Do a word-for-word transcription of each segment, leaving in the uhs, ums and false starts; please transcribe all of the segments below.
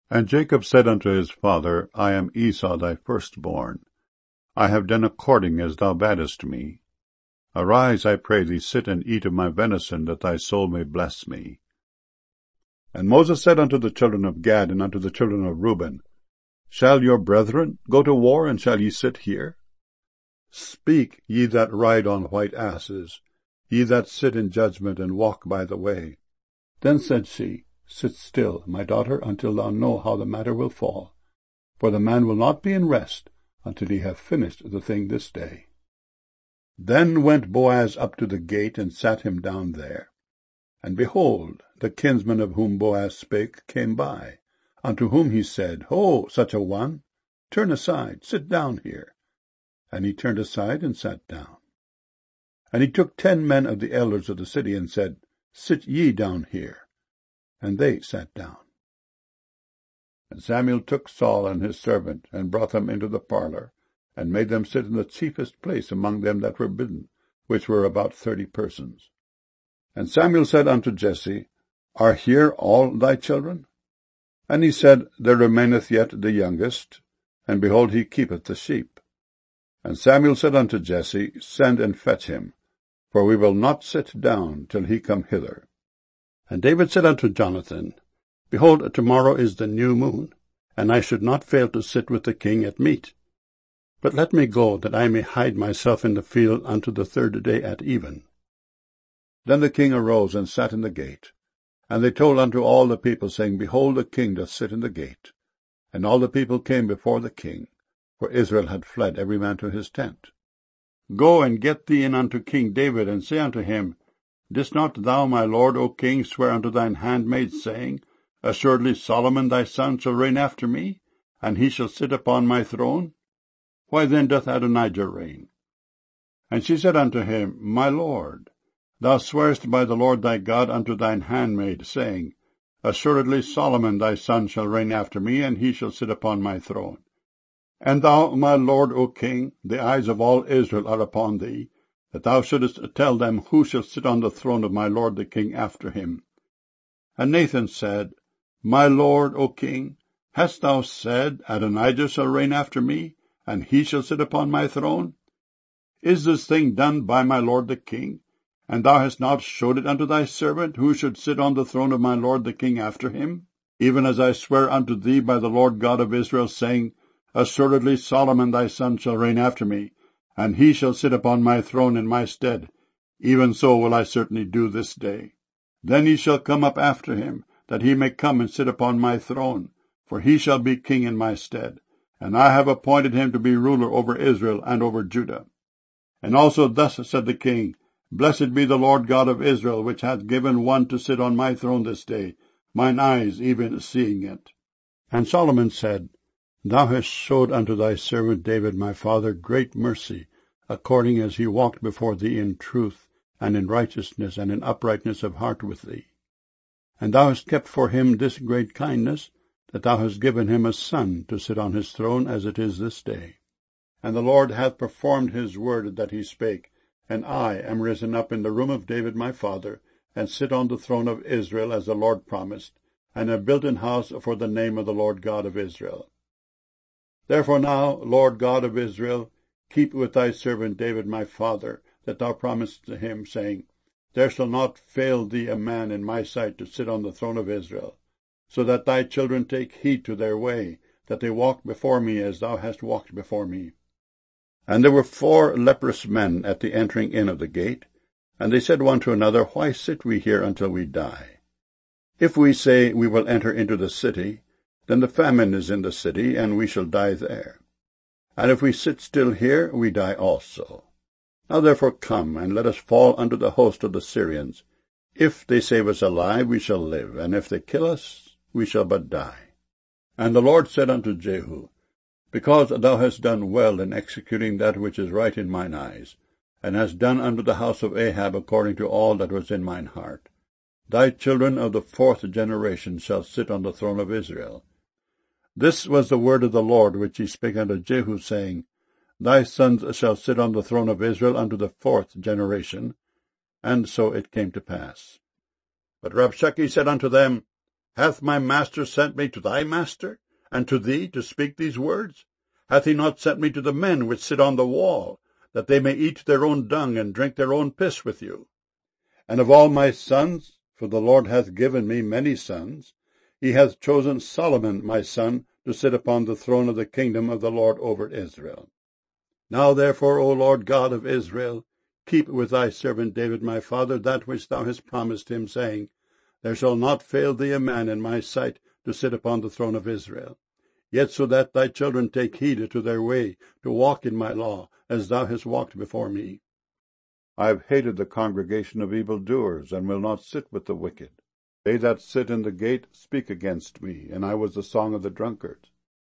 And Jacob said unto his father, I am Esau thy firstborn. I have done according as thou badest me. Arise, I pray thee, sit and eat of my venison, that thy soul may bless me. And Moses said unto the children of Gad and unto the children of Reuben, Shall your brethren go to war, and shall ye sit here? Speak, ye that ride on white asses, ye that sit in judgment and walk by the way. Then said she, Sit still, my daughter, until thou know how the matter will fall. For the man will not be in rest until he have finished the thing this day. Then went Boaz up to the gate, and sat him down there. And behold, the kinsman of whom Boaz spake came by, unto whom he said, Ho, such a one, turn aside, sit down here. And he turned aside and sat down. And he took ten men of the elders of the city, and said, Sit ye down here. And they sat down. And Samuel took Saul and his servant, and brought them into the parlour, and made them sit in the chiefest place among them that were bidden, which were about thirty persons. And Samuel said unto Jesse, Are here all thy children? And he said, There remaineth yet the youngest, and behold, he keepeth the sheep. And Samuel said unto Jesse, Send and fetch him, for we will not sit down till he come hither. And David said unto Jonathan, Behold, tomorrow is the new moon, and I should not fail to sit with the king at meat. But let me go, that I may hide myself in the field unto the third day at even. Then the king arose and sat in the gate. And they told unto all the people, saying, Behold, the king doth sit in the gate. And all the people came before the king, for Israel had fled every man to his tent. Go and get thee in unto King David, and say unto him, Didst not thou, my lord, O king, swear unto thine handmaid, saying, Assuredly Solomon thy son shall reign after me, and he shall sit upon my throne? Why then doth Adonijah reign? And she said unto him, My lord, thou swearest by the Lord thy God unto thine handmaid, saying, Assuredly Solomon thy son shall reign after me, and he shall sit upon my throne. And thou, my lord, O king, the eyes of all Israel are upon thee, that thou shouldest tell them who shall sit on the throne of my lord the king after him. And Nathan said, My lord, O king, hast thou said, Adonijah shall reign after me, and he shall sit upon my throne? Is this thing done by my lord the king? And thou hast not showed it unto thy servant, who should sit on the throne of my lord the king after him? Even as I swear unto thee by the Lord God of Israel, saying, Assuredly Solomon thy son shall reign after me, and he shall sit upon my throne in my stead. Even so will I certainly do this day. Then he shall come up after him, that he may come and sit upon my throne, for he shall be king in my stead. And I have appointed him to be ruler over Israel and over Judah. And also thus said the king, Blessed be the Lord God of Israel, which hath given one to sit on my throne this day, mine eyes even seeing it. And Solomon said, Thou hast showed unto thy servant David my father great mercy, according as he walked before thee in truth, and in righteousness, and in uprightness of heart with thee. And thou hast kept for him this great kindness, that thou hast given him a son to sit on his throne, as it is this day. And the Lord hath performed his word that he spake, and I am risen up in the room of David my father, and sit on the throne of Israel, as the Lord promised, and have built an house for the name of the Lord God of Israel. Therefore now, Lord God of Israel, keep with thy servant David my father, that thou promised to him, saying, There shall not fail thee a man in my sight to sit on the throne of Israel, so that thy children take heed to their way, that they walk before me as thou hast walked before me. And there were four leprous men at the entering in of the gate, and they said one to another, Why sit we here until we die? If we say, We will enter into the city, then the famine is in the city, and we shall die there. And if we sit still here, we die also. Now therefore come, and let us fall under the host of the Syrians. If they save us alive, we shall live, and if they kill us, we shall but die. And the Lord said unto Jehu, Because thou hast done well in executing that which is right in mine eyes, and hast done unto the house of Ahab according to all that was in mine heart, thy children of the fourth generation shall sit on the throne of Israel. This was the word of the Lord which he spake unto Jehu, saying, Thy sons shall sit on the throne of Israel unto the fourth generation. And so it came to pass. But Rabshakeh said unto them, Hath my master sent me to thy master, and to thee to speak these words? Hath he not sent me to the men which sit on the wall, that they may eat their own dung, and drink their own piss with you? And of all my sons, for the Lord hath given me many sons, he hath chosen Solomon my son to sit upon the throne of the kingdom of the Lord over Israel. Now therefore, O Lord God of Israel, keep with thy servant David my father that which thou hast promised him, saying, There shall not fail thee a man in my sight to sit upon the throne of Israel. Yet so that thy children take heed to their way, to walk in my law, as thou hast walked before me. I have hated the congregation of evildoers, and will not sit with the wicked. They that sit in the gate speak against me, and I was the song of the drunkards.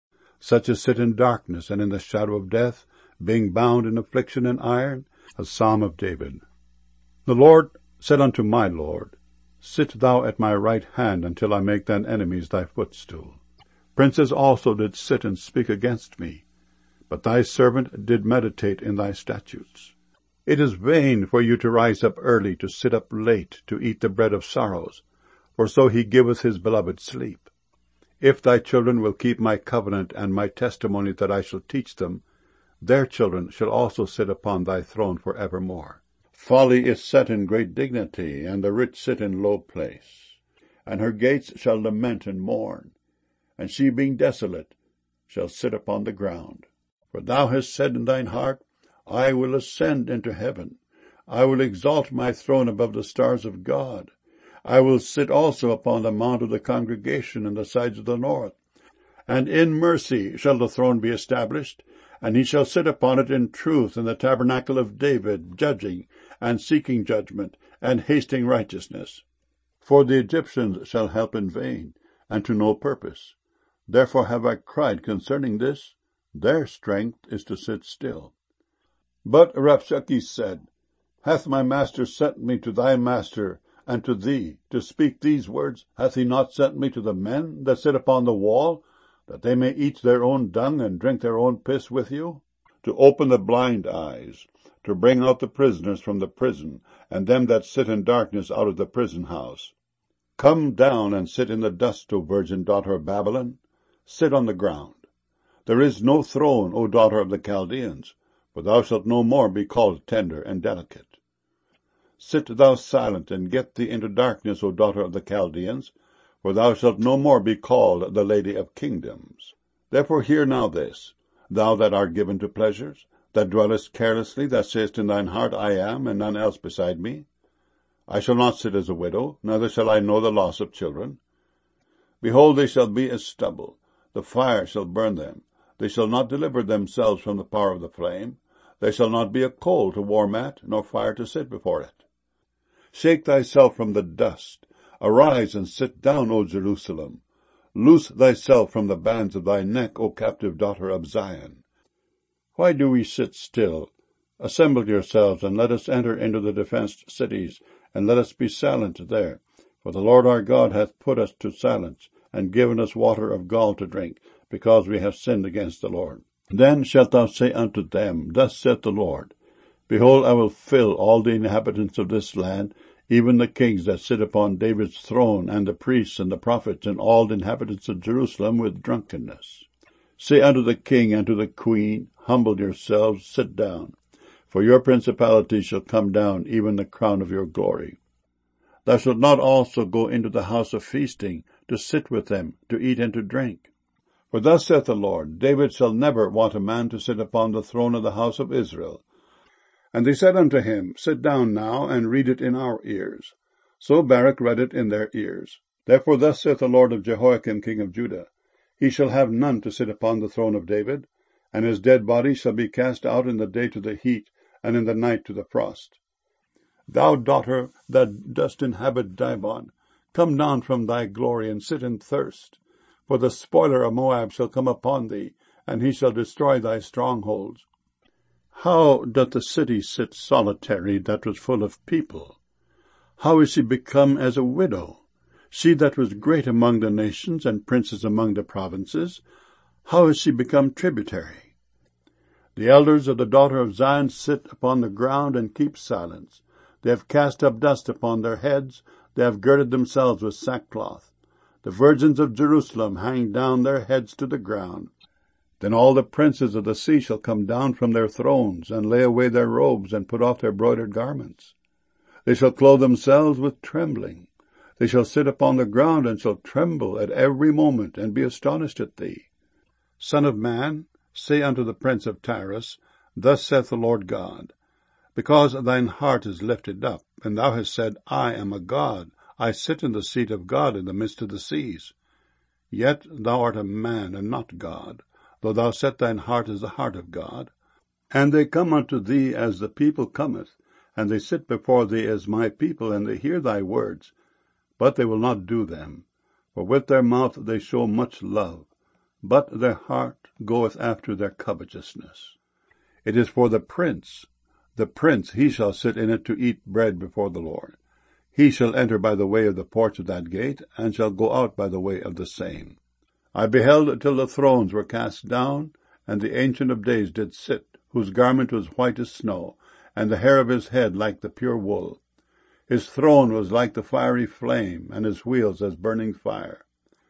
Such as sit in darkness and in the shadow of death, being bound in affliction and iron, a psalm of David. The Lord said unto my Lord, Sit thou at my right hand, until I make thine enemies thy footstool. Princes also did sit and speak against me, but thy servant did meditate in thy statutes. It is vain for you to rise up early, to sit up late, to eat the bread of sorrows, for so he giveth his beloved sleep. If thy children will keep my covenant and my testimony that I shall teach them, their children shall also sit upon thy throne for evermore. Folly is set in great dignity, and the rich sit in low place. And her gates shall lament and mourn, and she being desolate shall sit upon the ground. For thou hast said in thine heart, I will ascend into heaven. I will exalt my throne above the stars of God. I will sit also upon the mount of the congregation in the sides of the north. And in mercy shall the throne be established, and he shall sit upon it in truth in the tabernacle of David, judging, and seeking judgment, and hasting righteousness. For the Egyptians shall help in vain, and to no purpose. Therefore have I cried concerning this, their strength is to sit still. But Rapshakeh said, Hath my master sent me to thy master, and to thee, to speak these words? Hath he not sent me to the men that sit upon the wall, that they may eat their own dung, and drink their own piss with you? To open the blind eyes, to bring out the prisoners from the prison, and them that sit in darkness out of the prison house. Come down and sit in the dust, O virgin daughter of Babylon. Sit on the ground. There is no throne, O daughter of the Chaldeans, for thou shalt no more be called tender and delicate. Sit thou silent, and get thee into darkness, O daughter of the Chaldeans, for thou shalt no more be called the lady of kingdoms. Therefore hear now this, thou that art given to pleasures, that dwellest carelessly, that sayest in thine heart, I am, and none else beside me. I shall not sit as a widow, neither shall I know the loss of children. Behold, they shall be as stubble, the fire shall burn them. They shall not deliver themselves from the power of the flame. There shall not be a coal to warm at, nor fire to sit before it. Shake thyself from the dust. Arise and sit down, O Jerusalem. Loose thyself from the bands of thy neck, O captive daughter of Zion. Why do we sit still? Assemble yourselves, and let us enter into the defenced cities, and let us be silent there. For the Lord our God hath put us to silence, and given us water of gall to drink, because we have sinned against the Lord. Then shalt thou say unto them, Thus saith the Lord, Behold, I will fill all the inhabitants of this land, even the kings that sit upon David's throne, and the priests and the prophets, and all the inhabitants of Jerusalem with drunkenness. Say unto the king and to the queen, Humble yourselves, sit down, for your principality shall come down, even the crown of your glory. Thou shalt not also go into the house of feasting, to sit with them, to eat and to drink. For thus saith the Lord, David shall never want a man to sit upon the throne of the house of Israel. And they said unto him, Sit down now, and read it in our ears. So Baruch read it in their ears. Therefore thus saith the Lord of Jehoiakim king of Judah, He shall have none to sit upon the throne of David, and his dead body shall be cast out in the day to the heat, and in the night to the frost. Thou daughter that dost inhabit Dibon, come down from thy glory, and sit in thirst. For the spoiler of Moab shall come upon thee, and he shall destroy thy strongholds. How doth the city sit solitary that was full of people? How is she become as a widow? She that was great among the nations, and princes among the provinces, how is she become tributary? The elders of the daughter of Zion sit upon the ground and keep silence. They have cast up dust upon their heads, they have girded themselves with sackcloth. The virgins of Jerusalem hang down their heads to the ground. Then all the princes of the sea shall come down from their thrones, and lay away their robes, and put off their broidered garments. They shall clothe themselves with trembling. They shall sit upon the ground, and shall tremble at every moment, and be astonished at thee. Son of man, say unto the prince of Tyrus, Thus saith the Lord God, Because thine heart is lifted up, and thou hast said, I am a god, I sit in the seat of God in the midst of the seas. Yet thou art a man, and not God, though thou set thine heart as the heart of God. And they come unto thee as the people cometh, and they sit before thee as my people, and they hear thy words, but they will not do them. For with their mouth they show much love, but their heart goeth after their covetousness. It is for the prince, the prince, he shall sit in it to eat bread before the Lord. He shall enter by the way of the porch of that gate, and shall go out by the way of the same. I beheld till the thrones were cast down, and the Ancient of Days did sit, whose garment was white as snow, and the hair of his head like the pure wool. His throne was like the fiery flame, and his wheels as burning fire.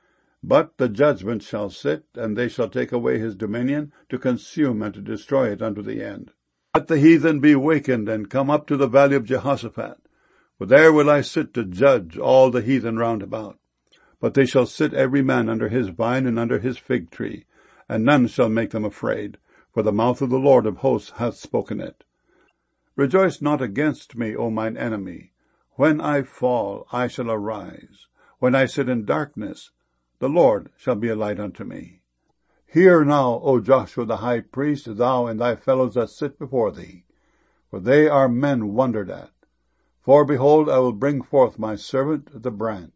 But the judgment shall sit, and they shall take away his dominion, to consume and to destroy it unto the end. Let the heathen be wakened, and come up to the valley of Jehoshaphat. For there will I sit to judge all the heathen round about. But they shall sit every man under his vine and under his fig tree, and none shall make them afraid, for the mouth of the Lord of hosts hath spoken it. Rejoice not against me, O mine enemy. When I fall, I shall arise. When I sit in darkness, the Lord shall be a light unto me. Hear now, O Joshua the high priest, thou and thy fellows that sit before thee, for they are men wondered at. For behold, I will bring forth my servant the branch.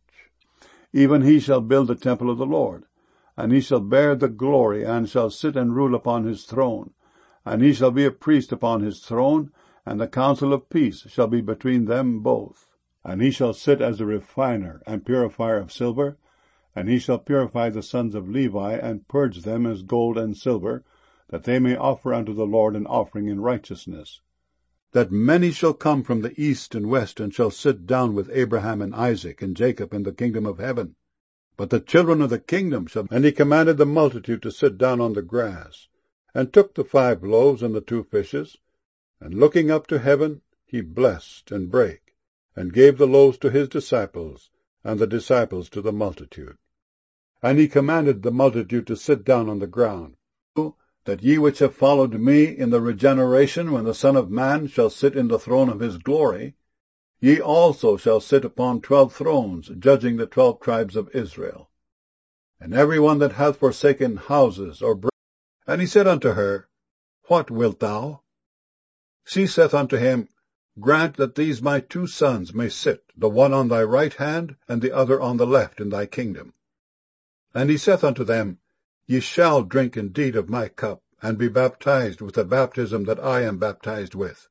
Even he shall build the temple of the Lord, and he shall bear the glory, and shall sit and rule upon his throne. And he shall be a priest upon his throne, and the counsel of peace shall be between them both. And he shall sit as a refiner and purifier of silver, and he shall purify the sons of Levi, and purge them as gold and silver, that they may offer unto the Lord an offering in righteousness. That many shall come from the east and west, and shall sit down with Abraham and Isaac and Jacob in the kingdom of heaven. But the children of the kingdom shall... And he commanded the multitude to sit down on the grass, and took the five loaves and the two fishes, and looking up to heaven, he blessed and brake, and gave the loaves to his disciples, and the disciples to the multitude. And he commanded the multitude to sit down on the ground, that ye which have followed me in the regeneration, when the Son of Man shall sit in the throne of his glory, ye also shall sit upon twelve thrones, judging the twelve tribes of Israel. And every one that hath forsaken houses or brethren. And he said unto her, What wilt thou? She saith unto him, Grant that these my two sons may sit, the one on thy right hand, and the other on the left in thy kingdom. And he saith unto them, Ye shall drink indeed of my cup, and be baptized with the baptism that I am baptized with.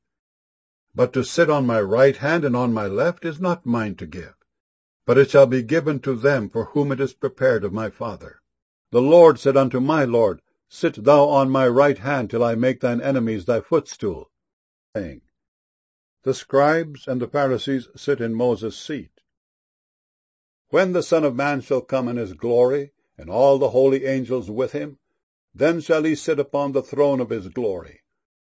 But to sit on my right hand and on my left is not mine to give, but it shall be given to them for whom it is prepared of my Father. The Lord said unto my Lord, Sit thou on my right hand till I make thine enemies thy footstool. Saying, The scribes and the Pharisees sit in Moses' seat. When the Son of Man shall come in his glory, and all the holy angels with him, then shall he sit upon the throne of his glory.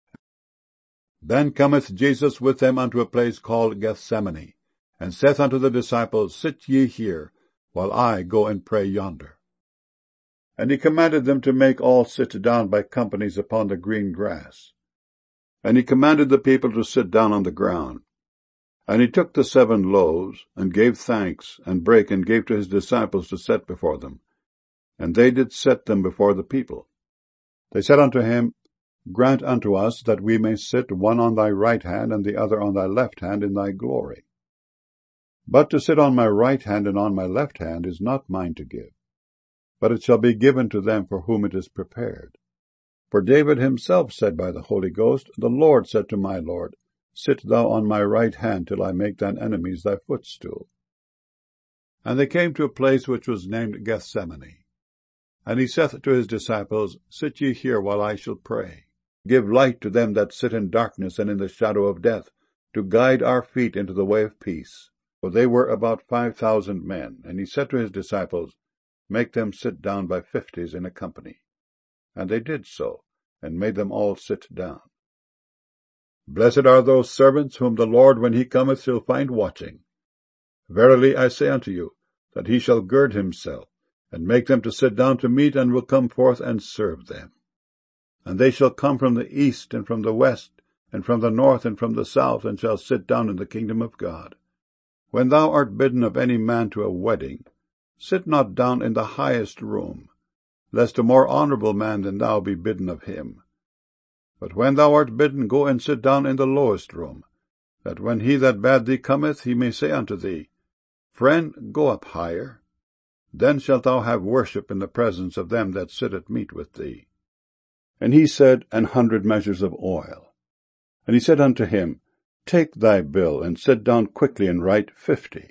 Then cometh Jesus with them unto a place called Gethsemane, and saith unto the disciples, Sit ye here, while I go and pray yonder. And he commanded them to make all sit down by companies upon the green grass. And he commanded the people to sit down on the ground. And he took the seven loaves, and gave thanks, and brake, and gave to his disciples to set before them. And they did set them before the people. They said unto him, Grant unto us that we may sit one on thy right hand, and the other on thy left hand in thy glory. But to sit on my right hand and on my left hand is not mine to give, but it shall be given to them for whom it is prepared. For David himself said by the Holy Ghost, The Lord said to my Lord, Sit thou on my right hand till I make thine enemies thy footstool. And they came to a place which was named Gethsemane. And he saith to his disciples, Sit ye here while I shall pray. Give light to them that sit in darkness and in the shadow of death, to guide our feet into the way of peace. for they were about five thousand men. And he said to his disciples, Make them sit down by fifties in a company. And they did so, and made them all sit down. Blessed are those servants whom the Lord, when he cometh, shall find watching. Verily I say unto you, that he shall gird himself, and make them to sit down to meat, and will come forth and serve them. And they shall come from the east, and from the west, and from the north, and from the south, and shall sit down in the kingdom of God. When thou art bidden of any man to a wedding, sit not down in the highest room, lest a more honourable man than thou be bidden of him. But when thou art bidden, go and sit down in the lowest room, that when he that bade thee cometh, he may say unto thee, Friend, go up higher. Then shalt thou have worship in the presence of them that sit at meat with thee. And he said, An hundred measures of oil. And he said unto him, Take thy bill, and sit down quickly, and write fifty.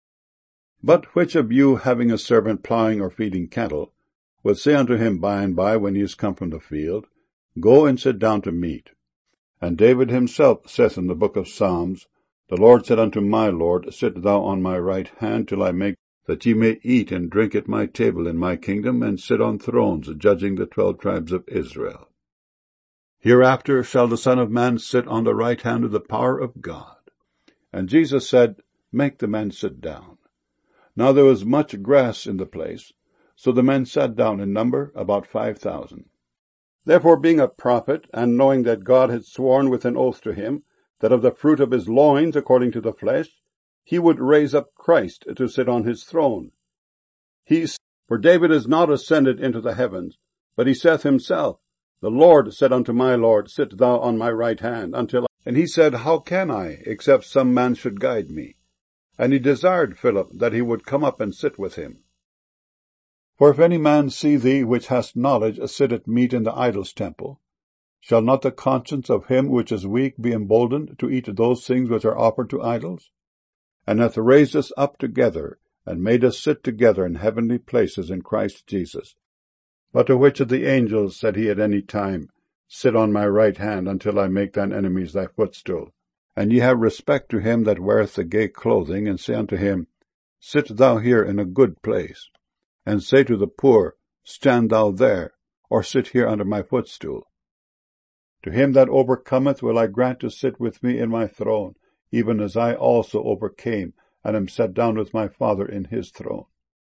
But which of you, having a servant plowing or feeding cattle, will say unto him by and by, when he is come from the field, Go and sit down to meat? And David himself saith in the book of Psalms, The Lord said unto my Lord, Sit thou on my right hand, till I make that ye may eat and drink at my table in my kingdom, and sit on thrones, judging the twelve tribes of Israel. Hereafter shall the Son of Man sit on the right hand of the power of God. And Jesus said, Make the men sit down. Now there was much grass in the place, so the men sat down in number about five thousand. Therefore, being a prophet, and knowing that God had sworn with an oath to him, that of the fruit of his loins, according to the flesh, he would raise up Christ to sit on his throne. He, for David is not ascended into the heavens, but he saith himself, The Lord said unto my Lord, Sit thou on my right hand, until I... And he said, How can I, except some man should guide me? And he desired Philip that he would come up and sit with him. For if any man see thee, which hast knowledge, sit at meat in the idol's temple, shall not the conscience of him which is weak be emboldened to eat those things which are offered to idols? And hath raised us up together, and made us sit together in heavenly places in Christ Jesus. But to which of the angels said he at any time, Sit on my right hand, until I make thine enemies thy footstool? And ye have respect to him that weareth the gay clothing, and say unto him, Sit thou here in a good place. And say to the poor, Stand thou there, or sit here under my footstool. To him that overcometh will I grant to sit with me in my throne, even as I also overcame, and am set down with my Father in his throne.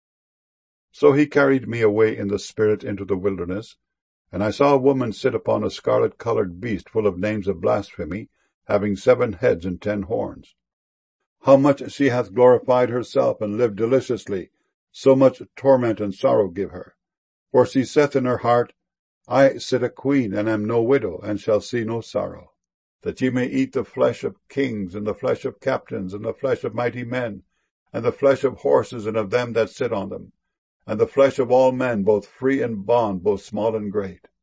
So he carried me away in the Spirit into the wilderness, and I saw a woman sit upon a scarlet-colored beast full of names of blasphemy, having seven heads and ten horns. How much she hath glorified herself, and lived deliciously, so much torment and sorrow give her. For she saith in her heart, I sit a queen, and am no widow, and shall see no sorrow. That ye may eat the flesh of kings, and the flesh of captains, and the flesh of mighty men, and the flesh of horses, and of them that sit on them, and the flesh of all men, both free and bond, both small and great.